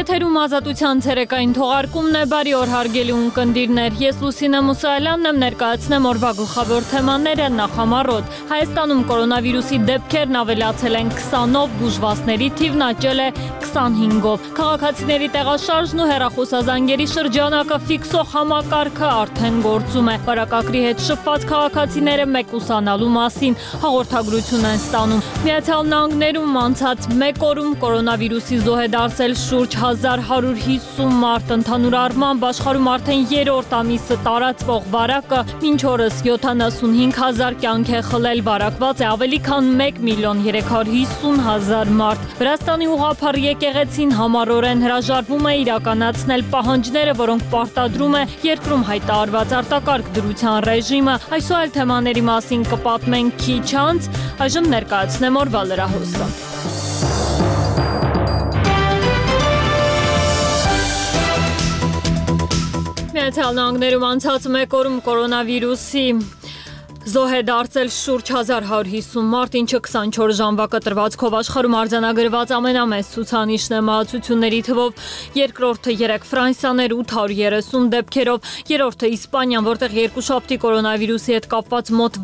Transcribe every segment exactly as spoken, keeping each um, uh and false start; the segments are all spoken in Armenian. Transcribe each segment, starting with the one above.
Եթերում ազատության ցերեկային թողարկումն է, բարի օր հարգելի ունկնդիրներ, ես Լուսինե Մուսայելյանն եմ, ներկայացնեմ օրվա գլխավոր թեմաները նախամարոտ։ Հայաստանում կորոնավիրուսի դեպքերն ավելացել են քսանով, բուժվածների թիվն աճել է քսանհինգով։ Քաղաքացիների տեղաշարժն ու հեռախոսազանգերի շրջանակը ֆիքսող համակարգը արդեն գործում է։ Վարակագրի հետ շփված քաղաքացիները մեկուսանալու մասին հաղորդագրություն են ստանում։ Միացյալ Նահանգներում անցած մեկ օրում կորոնավիրուսի զոհ է դարձել շուրջ հազար հարյուր հիսուն մարդ, ընդհանուր առմամբ աշխարհում արդեն երրորդ ամիսը տարածվող վարակը մինչ օրս յոթանասունհինգ հազար կյանք է խլել, վարակված է ավելի քան մեկ միլիոն երեք հարյուր հիսուն հազար մարդ։ Վրաստանի ուղղափառ եկեղեցին համառորեն հրաժարվում է իրականացնել պահանջները, որոնք պարտադրում է երկրում հայտարարված արտակարգ դրության ռեժիմը։ Այսօր այլ թեմաների մասին կպատմենք քիչ անց, այժմ ներկայացնեմ օրվա լրահոսը։ Միացյալ Նահանգներում անցած մեկ օրում կորոնավիրուսի զոհ է դարձել շուրջ հազար հարյուր հիսուն մարդ, ինչը քսանչորս ժամվա կտրվածքով աշխարհում արձանագրված ամենամեծ ցուցանիշն է մահացությունների թվով, երկրորդը երեք Ֆրանսիան էր ութ հարյուր երեսուն դեպքերով, երրորդը Իսպանիան, որտեղ երկուշաբթի կորոնավիրուսի հետ կապված մոտ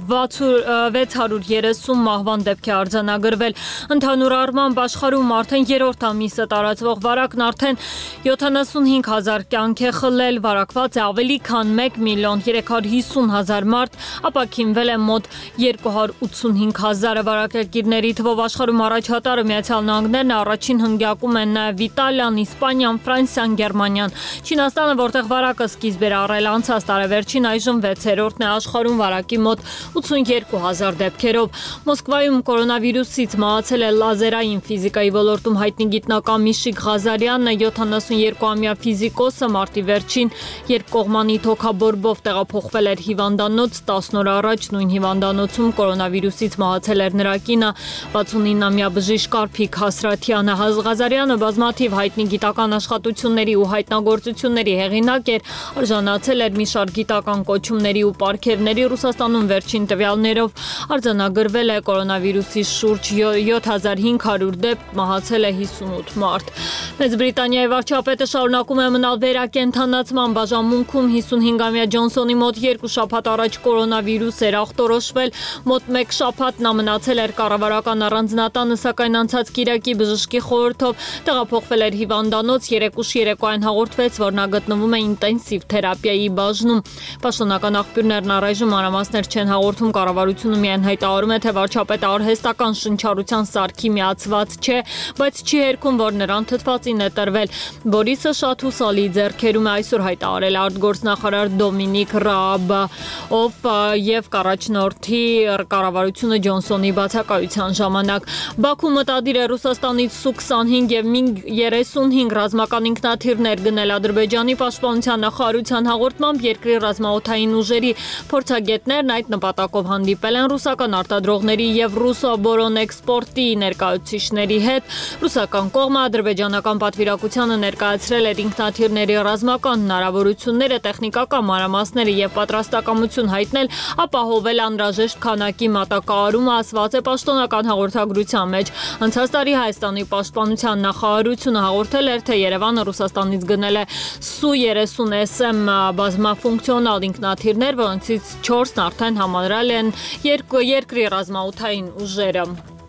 վեց հարյուր երեսուն մահվան դեպք է արձանագրվել։ Ընդհանուր առմամբ աշխարհում արդեն երրորդ ամիսը տարածվող վարակն արդեն յոթանասունհինգ հազար կյանք է խլել, վարակված է ավելի քան մեկ միլիոն երեք հարյուր հիսուն հազար մարդ, ապաքինվել է մոտ երկու հարյուր ութսունհինգ հազարը վարակագիրների թվով աշխարհում առաջատարը Միացյալ Նահանգներն, առաջին հնգյակում են նաև Իտալիան, Իսպանիան, Ֆրանսիան, Գերմանիան, Չինաստանը, որտեղ վարակը սկիզբ էր առել անցած տարեվերջին, այժմ վեցերորդն է աշխարհում վարակի մոտ ութսունյոթ հազար դեպքերով։ Մոսկվայում կորոնավիրուսից մահացել է լազերային ֆիզիկայի ոլորտում հայտնի գիտնական Միշիկ Ղազարյանն, յոթանասունյոթամյա ֆիզիկոսը մարտի վերջին երկկողմանի թոքաբորբով տեղափոխվել էր հիվանդանոց, տասն օր առաջ նույն հիվանդանոցում կորոնավիրուսից մահացել էր նրա կինը, վաթսունինամյա բժիշկ Կարփիկ Հասրաթյանը։ Ղազարյանը բազմաթիվ հայտնի գիտական աշխատությունների ու հայտնագործությունների հեղինակ էր, արժանացել էր մի շարք գիտական կոչումների ու պարգևների։ Ռուսաստանում վերջին տվյալներով արձանագրվել է կորոնավիրուսի շուրջ յոթ հազար հինգ հարյուր դեպք, մահացել է հիսունութ մարդ։ Մեծ Բրիտանիայի վարչապետը շարունակում է մնալ վերակենդանացման բաժանմունքում։ հիսունհինգամյա Ջոնսոնի մոտ երկու շաբաթ առաջ կորոնավիրուս էր ախտորոշվել, մոտ մեկ շաբաթ նա մնացել էր կառավարական առանձնատանը, սակայն անցած կիրակի բժշկի խորհրդով տեղափոխվել էր հիվանդանոց, երեկուշ երեկոյան հաղորդվեց, որ նա գտնվում է ինտենսիվ թերապիայի բաժնում։ Պաշտոնական աղբյուրներն առայժմ մանրամասներ չեն հաղորդում, կառավարությունը միայն հայտարարում է, թե վարչապետը արհեստական շնչառության սարքի միացված չէ, բայց չի հերքում, որ նրան թթվածին է տրվել։ Բորիսը շատ հուսալի ձեռքերում է, այսօր հայտարարել արտգործնախարար Դոմինիկ Ռաաբը, ով և կառաջնորդի կառավարությունը Ջոնսոնի բացակայության ժամանակ։ Բաքու մտադիր է Ռուսաստանից Սու քսանհինգ և միգ երեսունհինգ ռազմական ինքնաթիռներ գնել։ Ադրբեջանի պաշտպանության նախարարության հաղորդմամբ երկրի ռազմաօդային ուժերի փորձագետներն այդ նպատակով հանդիպել են ռուսական արտադրողների և Ռուսոբորանէքսպորտի ներկայացուցիչների հետ։ Ռուսական կողմը ադրբեջանական պատվիրակությանը ներկայացրել էր ինքնաթիռների ռազմական հնարավորությունները, տեխնիկական մանրամասները և պատրաստակամություն հայտնել ապահովել անհրաժեշտ քանակի մատակարարումը, ասված է պաշտոնական հաղորդագրության մեջ։ Անցած տարի Հայաստանի պաշտպանության նախարարությունը հաղորդել էր, թե Երևանը Ռուսաստանից գնել է Սու երեսուն էս էմ բազմաֆունկցիոնալ ինքնաթիռներ, որոնցից չորսն արդեն համալրել են երկրի ռազմաօդային ուժերը։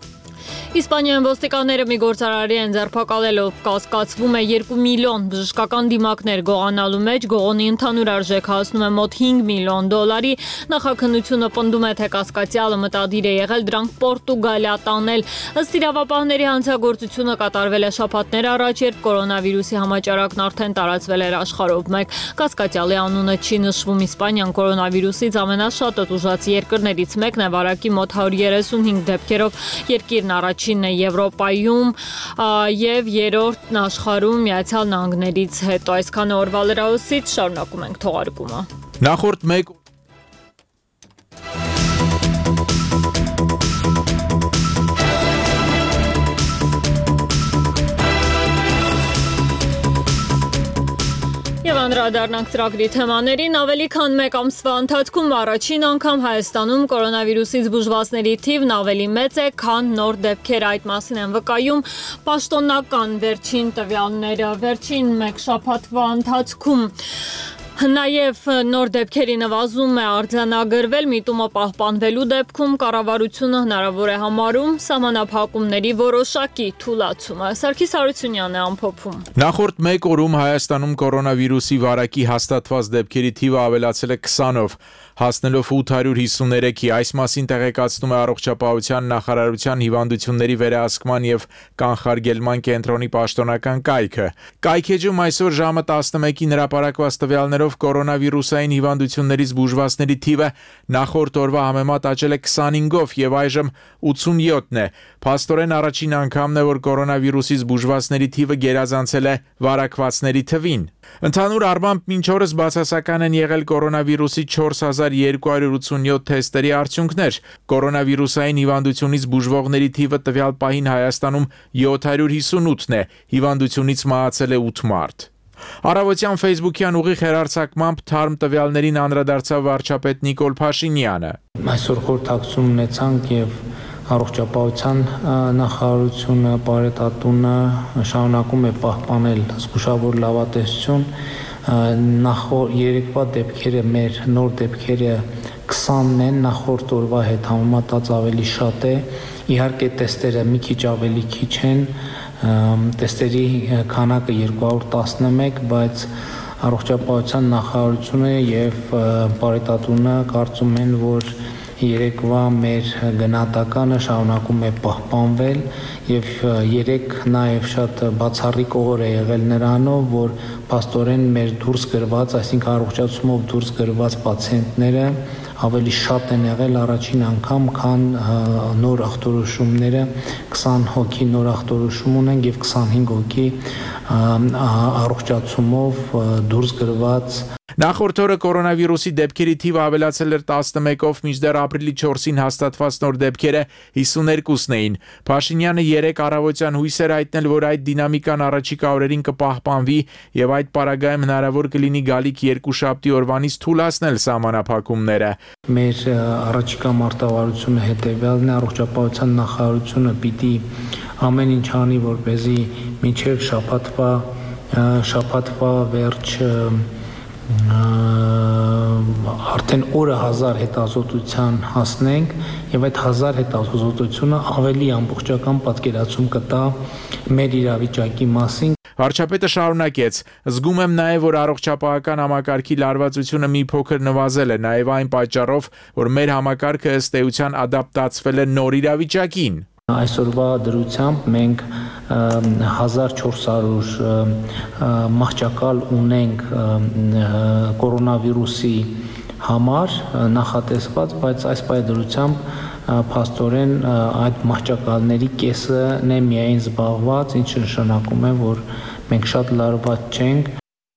Իսպանիայում ոստիկանները մի գործարարի են ձերբակալելով, կասկածվում է երկու միլիոն բժշկական դիմակներ գողանալու մեջ, գողոնի ընդհանուր արժեքը հասնում է մոտ հինգ միլիոն դոլարի։ Նախաքննությունը պնդում է, թե կասկածյալը մտադիր է եղել դրանք Պորտուգալիա տանել։ Ըստ իրավապահների հանցագործությունը կատարվել է շաբաթներ առաջ, երբ կորոնավիրուսի համաճարակն արդեն տարածվել էր աշխարհով մեկ։ Կասկածյալի անունը չի նշվում։ Իսպանիան կորոնավիրուսից ամենաշատը տուժած երկրներից մեկն է, վարակի մոտ հարյուր երեսունհինգ դեպքերով, երկիրն առաջ Չինն է Եվրոպայում և երրորդն աշխարհում Միացյալ Նահանգներից հետո։ Այսքանը օրվա լրահոսից, շարունակում ենք թողարկումը։ Նախորդ մեկ Եվ Անդրադառնանք ծրագրի թեմաներին, ավելի քան մեկ ամսվա ընթացքում առաջին անգամ Հայաստանում կորոնավիրուսից բուժվածների թիվն ավելի մեծ է, քան նոր դեպքեր, այդ մասին են վկայում պաշտոնական վերջին տվյալները, վերջին մեկ շաբաթվա ընթացքում։ Նաև նոր դեպքերի նվազում է արձանագրվել, միտումը պահպանվելու դեպքում կառավարությունը հնարավոր է համարում սահմանափակումների որոշակի թուլացումը։ Սարգիս Հարությունյանն է ամփոփում։ Նախորդ մեկ օրում Հայաստանում կորոնավիրուսի վարակի հաստատված դեպքերի թիվը ավելացել է քսանով, հասնելով ութ հարյուր հիսուններեքի, այս մասին տեղեկացնում է Առողջապահության նախարարության հիվանդությունների վերահսկման և կանխարգելման կենտրոնի պաշտոնական կայքը։ Կայքեջում այսօր ժամը տասնմեկին հրապարակված տվյալներով կորոնավիրուսային հիվանդություններից բուժվածների թիվը նախորդ օրվա համեմատ աճել է քսանհինգով և այժմ ութսունյոթն է։ Փաստորեն առաջին անգամն է, որ կորոնավիրուսից բուժվածների թիվը գերազանցել է վարակվածների թվին։ Ընդհանուր առմամբ մինչ օրս բացասական են եղել կորոնավիրուսի չորս հազար երկու հարյուր ութսունյոթ թեստերի արդյունքներ։ Կորոնավիրուսային հիվանդությունից բուժվողների թիվը տվյալ պահին Հայաստանում յոթ հարյուր հիսունութն է, հիվանդությունից մահացել է ութ մարդ։ Առավոտյան Facebook-յան ուղիղ հեռարձակմամբ թարմ տվյալներին անդրադարձավ վարչապետ Նիկոլ Փաշինյանը։ Այսօր խորհրդակցություն ունեցանք եւ Առողջապահության նախարարությունը, Պարետատունը շարունակում է պահպանել զգուշավոր լավատեսություն։ Նախորդ երեկվա դեպքերը, մեր նոր դեպքերը քսանն են, նախորդ օրվա հետ համեմատած ավելի շատ է։ Իհարկե տեստերը մի քիչ ավելի քիչ են, տեստերի քանակը երկու հարյուր տասնմեկ, բայց Առողջապահության նախարարությունը եւ Պարետատունը կարծում են, որ երեկվա մեր գնահատականը շարունակում է պահպանվել եւ երեք նաեւ շատ բացառիկ օր է եղել նրանով, որ փաստորեն մեր դուրս գրված, այսինքն առողջացումով դուրս գրված պացիենտները ավելի շատ են եղել առաջին անգամ, քան նոր ախտորոշումները, քսան հոգի նոր ախտորոշում ունենք եւ քսանհինգ հոգի առողջացումով դուրս գրված։ Նախորդ օրը կորոնավիրուսի դեպքերի թիվը ավելացել էր տասնմեկով, մինչդեռ ապրիլի չորսին հաստատված նոր դեպքերը հիսուներկուսն էին։ Փաշինյանը երեկ առավոտյան հույս էր հայտնել, որ այդ դինամիկան առաջիկա օրերին կպահպանվի եւ այդ պարագայում հնարավոր կլինի գալիք երկուշաբթի օրվանից թուլացնել սահմանափակումները։ Մեր առաջիկա մարտավարությունը հետեւյալն է, Առողջապահության նախարարությունը պիտի ամեն ինչ անի, որպեսզի մինչև շաբաթվա շաբաթվա վերջ արդեն օրը հազար հետազոտության հասնենք եւ այդ հազար հետազոտությունը ավելի ամբողջական պատկերացում կտա մեր իրավիճակի մասին։ Վարչապետը շարունակեց. զգում եմ նաև, որ առողջապահական համակարգի լարվածությունը մի փոքր նվազել է, նաև այն պատճառով, որ մեր համակարգը ըստ էության ադապտացվել է նոր իրավիճակին։ Այսօրվա դրությամբ մենք հազար չորս հարյուր մահճակալ ունենք կորոնավիրուսի համար նախատեսված, բայց այս պայմանությամբ փաստորեն այդ մահճակալների կեսն է միայն զբաղված, ինչը նշանակում է, որ մենք շատ լարված չենք։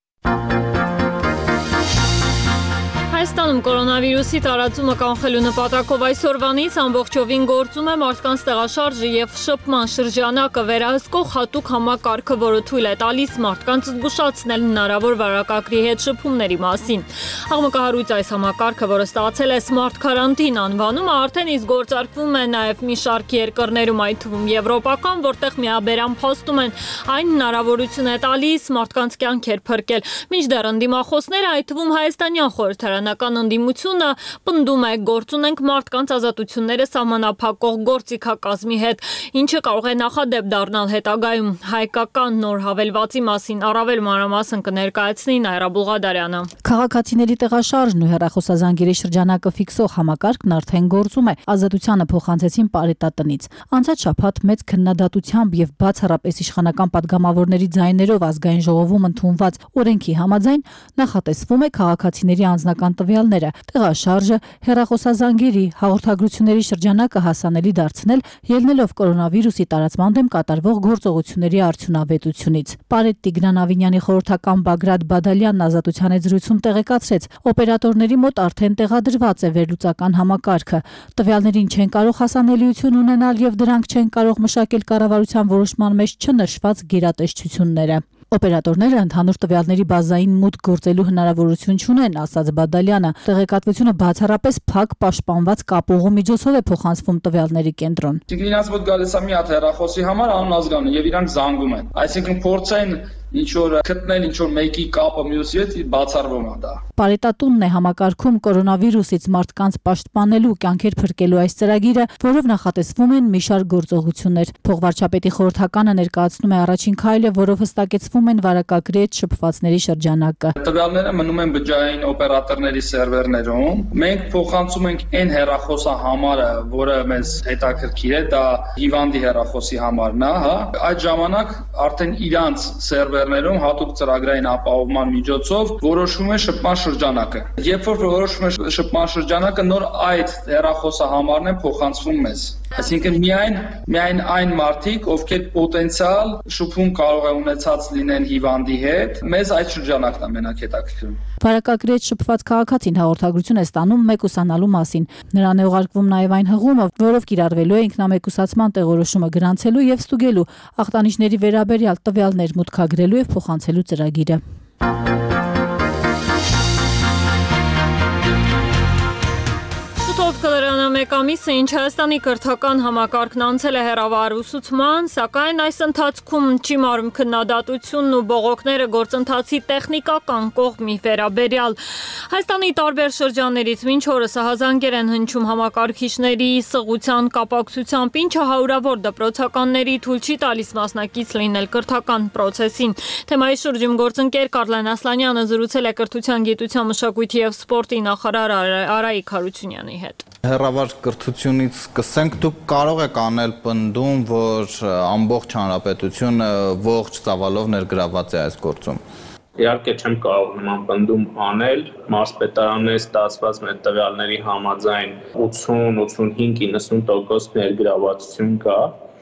Հայաստանում կորոնավիրուսի տարածումը կանխելու նպատակով այսօրվանից ամբողջովին գործում է մարդկանց տեղաշարժը եւ շփման շրջանակը վերահսկող հատուկ համակարգը, որը թույլ է տալիս մարդկանց զգուշացնել հնարավոր վարակագրի հետ շփումների մասին։ Աղմկահարույց այս համակարգը, որը ստացել է Smart Quarantine անվանումը, արդեն իսկ գործարկվում է նաեւ մի շարք երկրներում, այդ թվում եվրոպական, որտեղ միաբերան փաստում են այն հնարավորություն է տալիս մարդկանց կյանքեր փրկել։ Մինչդեռ ընդդիմախոսները, այդ թվում հայաստանյան խորհրդարանական ընդդիմությունը պնդում է գործ ունենք մարդկանց ազատությունները սահմանափակող գործիքակազմի հետ, ինչը կարող է նախադեպ դառնալ հետագայում։ Հայկական նոր հավելվածի մասին առավել մանրամասն կներկայացնի Նայրա Բուլղադարյանը։ Քաղաքացիների տեղաշարժն ու հեռախոսազանգերի շրջանակը ֆիքսող համակարգն արդեն գործում է։ Ազատությանը փոխանցեցին Պարետատնից։ Անցած շաբաթ մեծ քննադատությամբ եւ բացառապես իշխանական падգամավորների ձայներով ազգային ժողովում ընդունված օրենքի համաձայն նախատեսվում է քաղաքացիների անձնական տվյալները, տեղաշարժը, հեռախոսազանգերի, հաղորդագրությունների շրջանակը հասանելի դարձնել, ելնելով կորոնավիրուսի տարածման դեմ կատարվող գործողությունների արդյունավետությունից։ Պարետ Տիգրան Ավինյանի խորհրդական Բագրատ Բադալյանն Ազատության հետ զրույցում տեղեկացրեց, օպերատորների մոտ արդեն տեղադրված է վերլուծական համակարգը։ Տվյալներին չեն կարող հասանելիություն ունենալ եւ դրանք չեն կարող մշակել կառավարության որոշման մեջ չնշված գերատեսչությունները։ Օպերատորները ընդհանուր տվյալների բազային մուտք գործելու հնարավորություն չունեն, ասաց Բադալյանը։ Տեղեկատվությունը բացառապես փակ պաշտպանված կապողու միջոցով է փոխանցվում տվյալների կենտրոն։ Իրենց մոտ գալիս է մի հատ հեռախոսի համար անազգան եւ իրանք զանգում են։ Այսինքն փորձեն ինչ որ գտնել ինչ որ մեկի կապը մյուսի հետ բացառվում է դա։ Պարետատունն է համակարգում կորոնավիրուսից մարդկանց պաշտպանելու, կյանքեր փրկելու այս ծրագիրը, որով նախատեսվում են մի շարք գործողություններ։ Փոխվարչապետի խորհրդականը ներկայացնում է առաջին քայլը, որով հստակեցվում են վարակագրետ շփվածների շրջանակը։ Տվյալները մնում են բջջային օպերատորների սերվերներում։ Մենք փոխանցում ենք այն հեռախոսահամարը, որը մեզ հետաքրքիր է, դա հիվանդի հեռախոսի համարն է, հա։ Այդ ժամանակ արդեն իրանց սերվերներում հատուկ ծրագրային ապահովման միջոցով որոշվում է շփման շրջանակը։ Երբ որ որոշվում է շփման շրջանակը, նոր այդ հեռախոսահամարն է փոխանցվում մեզ։ Այսինքն միայն միայն այն մարդիկ, ովքեր պոտենցիալ շփում կարող է ունեցած լինեն հիվանդի հետ, մեզ այդ շրջանակն է մենակ հետաքրքրում։ Վարակագրետ շփված քաղաքացին հաղորդագրություն է ստանում մեկուսանալու մասին։ Նրան է ուղարկվում նաև այն հղումը, որով կիրառվելու է ինքնամեկուսացման տեղորոշումը գրանցելու եւ ստուգելու ախտանիշների վերաբերյալ տվյալներ մուտքագրելու եւ փոխանցելու ծրագիրը։ Շուտով կլրանա մեկ ամիսը, ինչ Հայաստանի կրթական համակարգն անցել է հեռավար ուսուցման, սակայն այս ընթացքում չի մարում քննադատությունն ու բողոքները գործընթացի տեխնիկական կողմի վերաբերյալ։ Հայաստանի տարբեր շրջաններից մինչ օրս ահազանգեր են հնչում համակարգիչների սղության կապակցությամբ, ինչը հարյուրավոր դպրոցականների թույլ չի տալիս մասնակից լինել կրթական պրոցեսին։ Թեմայի շուրջում գործընկեր Կարլեն Ասլանյանը զրուցել է կրթության, գիտության, մշակույթի եւ սպորտի նախարար Արայիկ Հարությունյանի հետ։ Հեռավար կրթությունից սկսենք, դուք կարող եք անել պնդում, որ ամբողջ հանրապետությունը ողջ ծավալով ներգրավված է այս գործում։ Իհարկե չեմ կարող նման պնդում անել, մարզպետարաններից ստացված մեր տվյալների համաձայն ութսուն, ութսունհինգ, իննսուն տոկոս ներգրավվածություն կա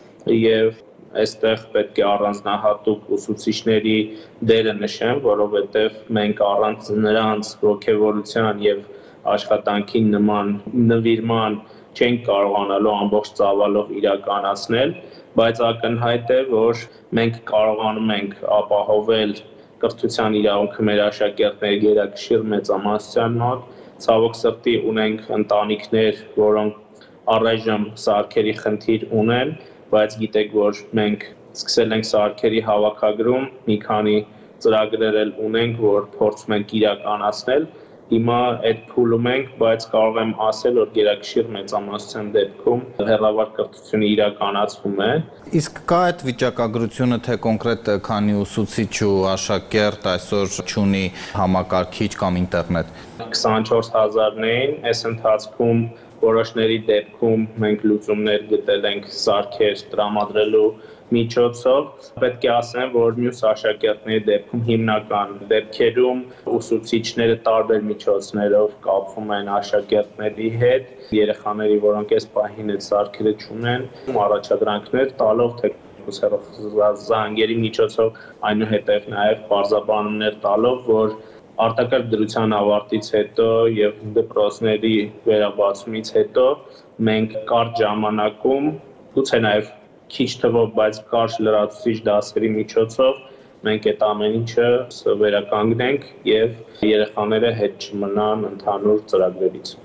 եւ այստեղ պետք է առանձնահատուկ ուսուցիչների դերը նշեմ, որովհետեւ մենք առանց նրանց ողջավորության եւ աշխատանքի նման նվիրման չենք կարողանալու ամբողջ ծավալով իրականացնել, բայց ակնհայտ է, որ մենք կարողանում ենք ապահովել կրթության իրավունքը մեր աշակերտների գերակշիռ մեծամասնության մոտ, ցավոք սրտի ունենք ընտանիքներ, որոնք առայժմ սարքերի խնդիր ունեն, բայց գիտեք, որ մենք սկսել ենք սարքերի հավաքագրում, մի քանի ծրագրեր էլ ունենք, որ փորձում ենք իրականացնել։ Հիմա այդ փուլում ենք, բայց կարող եմ ասել, որ գերակշիռ մեծամասնության դեպքում հեռավար կրթությունը իրականացվում է։ Իսկ կա այդ վիճակագրությունը, թե կոնկրետ քանի ուսուցիչ ու աշակերտ այսօր չունի համակարգիչ կամ ինտերնետ։ քսանչորս հազարն էին, այս ընթացքում որոշների դեպքում մենք լուծումներ գտել ենք սարքեր տրամադրելու միջոցով, պետք է ասեմ, որ մյուս աշակերտների դեպքում հիմնական դեպքերում ուսուցիչները տարբեր միջոցներով կապվում են աշակերտների հետ, երեխաների, որոնք այս պահին այդ սարքերը չունեն, առաջադրանքներ տալով, թե հեռախոսազանգերի միջոցով, այնուհետև նաև պարզաբանումներ տալով, որ արտակարգ դրության ավարտից հետո եւ դպրոցների վերաբացումից հետո մենք կարճ ժամանակում, գուցե նաև քիչ թվով, բայց կարճ լրացուցիչ դասերի միջոցով մենք այդ ամեն ինչը վերականգնենք եւ երեխաները հետ չմնան ընդհանուր ծրագրերից։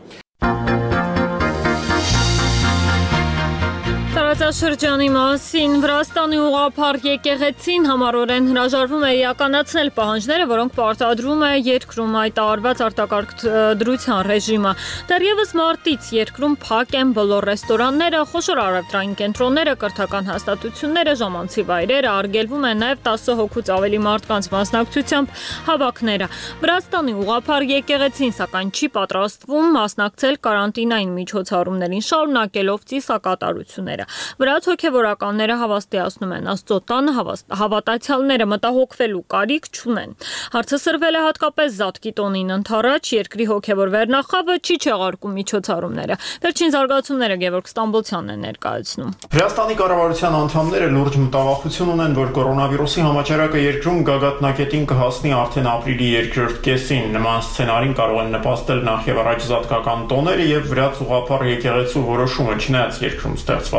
Տարածաշրջանի մասին Վրաստանի ուղղափառ եկեղեցին համառորեն հրաժարվում է իրականացնել պահանջները, որոնք պարտադրում է երկրում այդ արված արտակարգ դրության ռեժիմը։ Դեռևս մարտից երկրում փակ են բոլոր ռեստորանները, խոշոր առևտրային կենտրոնները, կրթական հաստատությունները, ժամանցի վայրերը, արգելվում են նաև տասը հոգուց ավելի մարդկանց մասնակցությամբ հավաքները։ Վրաստանի ուղղափառ եկեղեցին սակայն չի պատրաստվում մասնակցել կարանտինային միջոցառումներին, շարունակելով ծիսակատարությունները։ Վրաց հոգևորականները հավաստիացնում են Աստծո տանը հավատացյալները մտահոգվելու կարիք չունեն։ Հարցը սրվել է հատկապես Զատկի տոնին ընդառաջ, երկրի հոգևոր վերնախավը չի չեղարկում միջոցառումները։ Վերջին զարգացումները Գևորգ Ստամբոլցյանն է ներկայացնում։ Վրաստանի կառավարության անդամները լուրջ մտավախություն ունեն, որ կորոնավիրուսի համաճարակը երկրում գագաթնակետին կհասնի արդեն ապրիլի երկրորդ կեսին։ Նման սցենարին կարող են նպաստել նախ եւ առաջ զատկական տոները եւ վրաց ուղղափառ եկեղեցու որոշումը, չնայած երկրում ստեղծված կացության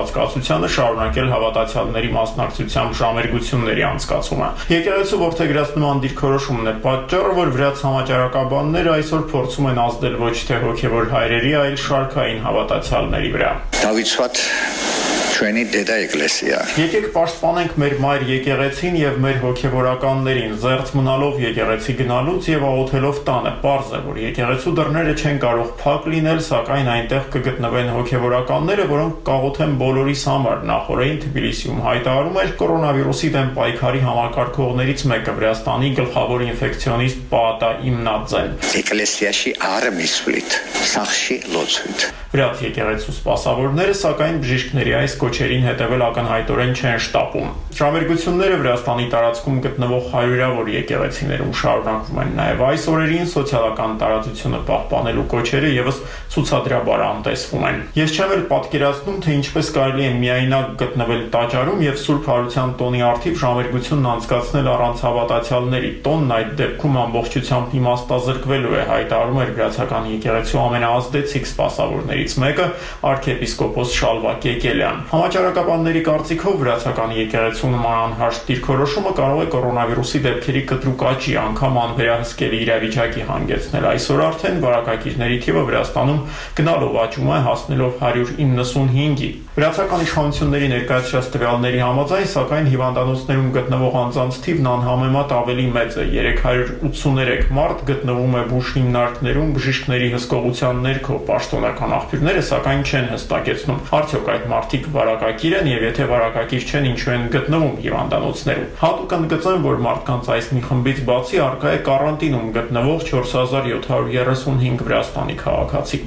կուսակցությանը շարունակել հավատացյալների մասնակցությամբ ժամերգությունների անցկացումը։ Եկեղեցու որդեգրացնման դիրքորոշումն է պատճառը, որ վրաց համաճարակաբանները այսօր փորձում են ազդել ոչ թե հոգևոր հայրերի, այլ շարքային հավատացյալների վրա։ Դավիթ Ჩვენი դեდა ეკლესია։ Եկեք պաշտպանենք մեր մայր եկեղեցին եւ մեր հոգեվորականներին, զերծ մնալով եկեղեցի գնալուց եւ աղոթելով տանը։ Պարզ է, որ եկեղեցու դռները չեն կարող փակ լինել, սակայն այնտեղ կգտնվեն հոգեվորականները, որոնք կաղոթեն բոլորիս համար։ Նախորդին Թբիլիսիում հայտարարում էր կորոնավիրուսի դեմ պայքարի համակարգողներից մեկը Վրաստանի գլխավոր ինֆեկցիոնիստ Պաատա Իմնաձեն։ Ეკლესիայի արմիսուլիտ, սախշի լոծույթ։ Վրաց եկեղեցու սպասավորները, սակայն բժիշկների այս կոչերին հետևել ակնհայտորեն չեն շտապում։ Ժամերգությունները Վրաստանի տարածքում գտնվող հարյուրավոր եկեղեցիներում շարունակվում են նաև այս օրերին սոցիալական տարածությունը պահպանելու կոչերը եւս ցուցադրաբար անտեսվում են։ Ես չեմ էլ պատկերացնում, թե ինչպես կարելի է միայնակ գտնվել տաճարում եւ Սուրբ Հարության տոնի առթիվ ժամերգությունն անցկացնել առանց հավատացյալների։ Տոնն այդ դեպքում ամբողջությամբ իմաստազրկվելու է, հայտարարում էր Վրացական եկեղեցու ամենաազդեցիկ սպասավորներից մեկը արքեպիսկոպոս Շալվա Կեկելյան։ Համաճարակաբանների կարծիքով Վրացական եկեղեցու նման անհաշտ դիրքորոշումը կարող է կորոնավիրուսի դեպքերի կտրուկ աճի, անգամ անվերահսկելի իրավիճակի հանգեցնել։ Այսօր արդեն վարակագիրների թիվը Վրաստանում գնալով աճում է, հասնելով հարյուր իննսունհինգի։ Վրացական իշխանությունների ներկայացրած տվյալների համաձայն, սակայն հիվանդանոցներում գտնվող անձանց թիվն անհամեմատ ավելի մեծ է։ երեք հարյուր ութսուներեք մարդ գտնվում է բուժ հիմնարկներում բժիշկների հսկողության ներքո։ Պաշտոնական աղբյուրները սակայն չեն հստակեցնում, արդյոք այդ մարդիկ վարակակիր են եւ եթե վարակակիր չեն, ինչու են գտնվում հիվանդանոցներում։ Հատուկ ընդգծեմ, որ մարդկանց այս մի խմբից բացի առկա է կարանտինում գտնվող չորս հազար յոթ հարյուր երեսունհինգ Վրաստանի քաղաքացի։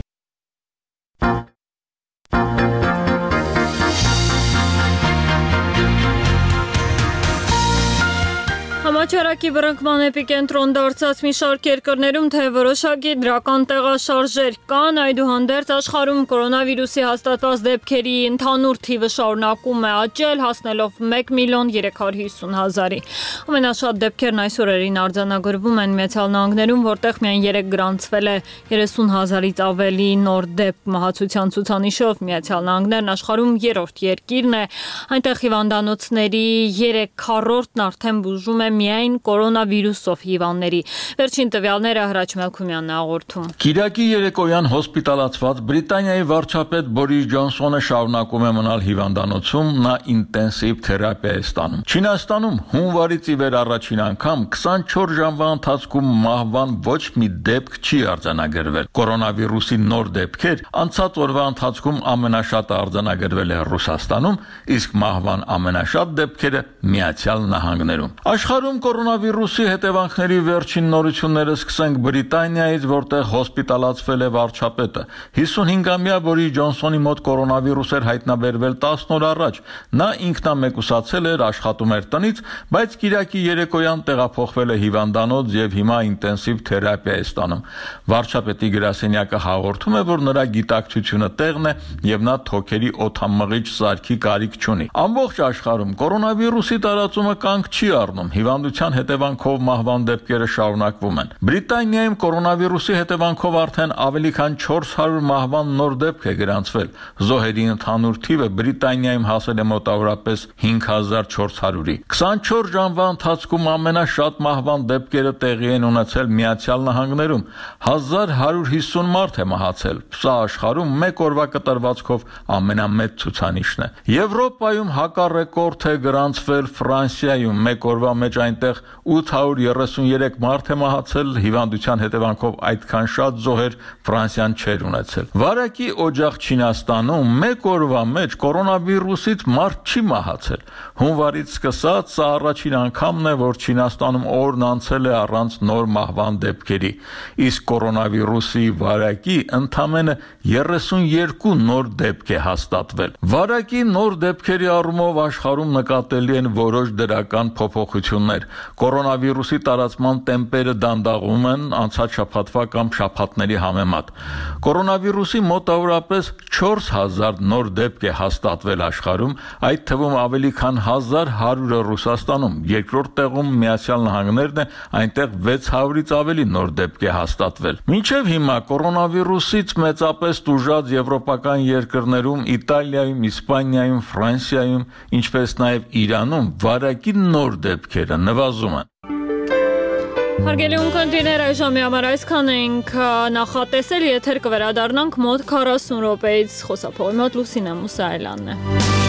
Համաճարակի բռնկման էպիկենտրոն դարձած մի շարք երկրներում թե որոշակի դրական տեղաշարժեր կան, այդուհանդերձ աշխարհում կորոնավիրուսի հաստատված դեպքերի ընդհանուր թիվը շարունակում է աճել, հասնելով մեկ միլիոն երեք հարյուր հիսուն հազարի։ Ամենաշատ դեպքերն այս օրերին արձանագրվում են Միացյալ Նահանգներում, որտեղ միայն երեկ գրանցվել է երեսուն հազարից ավելի նոր դեպք մահացության ցուցանիշով։ Միացյալ Նահանգներն աշխարհում երրորդ երկիրն է, այնտեղ հիվանդանոցների երեք քառորդն արդեն բուժում է միայն կորոնավիրուսով հիվանդների։ Վերջին տվյալները Հրաչ Մելքումյանն է հաղորդում։ Կիրակի երեկոյան հոսպիտալացված Բրիտանիայի վարչապետ Բորիս Ջոնսոնը շարունակում է մնալ հիվանդանոցում, նա ինտենսիվ թերապիա է ստանում։ Չինաստանում հունվարից ի վեր առաջին անգամ քսանչորս ժամվա ընթացքում մահվան ոչ մի դեպք չի արձանագրվել։ Կորոնավիրուսի նոր դեպքեր անցած օրվա ընթացքում ամենաշատը արձանագրվել է Ռուսաստանում, իսկ մահվան ամենաշատ դեպքերը Միացյալ Նահանգներում։ Աշխարհում կորոնավիրուսի հետևանքների վերջին նորությունները սկսենք Բրիտանիայից, որտեղ հոսպիտալացվել է վարչապետը։ հիսունհինգամյա Բորիս Ջոնսոնի մոտ կորոնավիրուս էր հայտնաբերվել տասն օր առաջ։ Նա ինքնամեկուսացել էր, աշխատում էր տնից, բայց Կիրակի երեկոյան տեղափոխվել է հիվանդանոց եւ հիմա ինտենսիվ թերապիա է ստանում։ Վարչապետի գրասենյակը հաղորդում է, որ նրա գիտակցությունը տեղն է եւ նա թոքերի օդամղիչ սարքի կարիք չունի։ Ամբողջ աշխարհում կորոնավիրուսի տարածումը կանգ չի առնում, հիվանդության հետևանքով մահվան դեպքերը շարունակվում են։ Բրիտանիայում կորոնավիրուսի հետևանքով արդեն ավելի քան չորս հարյուր մահվան նոր դեպք է գրանցվել։ Զոհերի ընդհանուր թիվը Բրիտանիայում հասել է մոտավորապես հինգ հազար չորս հարյուրի։ քսանչորս ժամվա ընթացքում ամենաշատ մահվան դեպքերը տեղի են ունեցել Միացյալ Նահանգներում։ հազար հարյուր հիսուն մարդ է մահացել։ Սա աշխարհում մեկ օրվա կտրվածքով ամենամեծ ցուցանիշն է։ Եվրոպայում հակառեկորդ է գրանցվել Ֆրանսիայում, մեկ օրվա մեջ այնտեղ ութ հարյուր երեսունյուրեք մարդ է մահացել, հիվանդության հետևանքով այդքան շատ զոհեր Ֆրանսիան չէր ունեցել։ Վարակի օջախ Չինաստանում մեկ օրվա մեջ կորոնավիրուսից մարդ չի մահացել։ Հունվարից սկսած սա առաջին անգամն է, որ Չինաստանում օրն անցել է առանց նոր մահվան դեպքերի, իսկ կորոնավիրուսի վարակի ընդամենը երեսունյոթ նոր դեպք է հաստատվել։ Վարակի նոր դեպքերի առումով աշխարհում նկատելի են որոշ դրական փոփոխություններ։ լրացումներ։ Կորոնավիրուսի տարածման տեմպերը դանդաղում են անցած շաբաթվա կամ շաբաթների համեմատ։ Կորոնավիրուսի մոտավորապես չորս հազար նոր դեպք է հաստատվել աշխարհում, այդ թվում ավելի քան հազար հարյուրը Ռուսաստանում, երկրորդ տեղում Միացյալ Նահանգներն է, այնտեղ վեց հարյուրից ավելի նոր դեպք է հաստատվել։ Մինչև հիմա կորոնավիրուսից մեծապես տուժած եվրոպական երկրներում Իտալիայում, Իսպանիայում, Ֆրանսիայում, ինչպես նաև Իրանում վարակի նոր դեպքերը նվազում են։ Հարգելի ունկնդիրներ, այժմի համար այսքան ենք նախատեսել, եթեր կվերադառնանք մոտ քառասուն րոպեից, խոսափողի մոտ Լուսինե Մուսայելյանն է։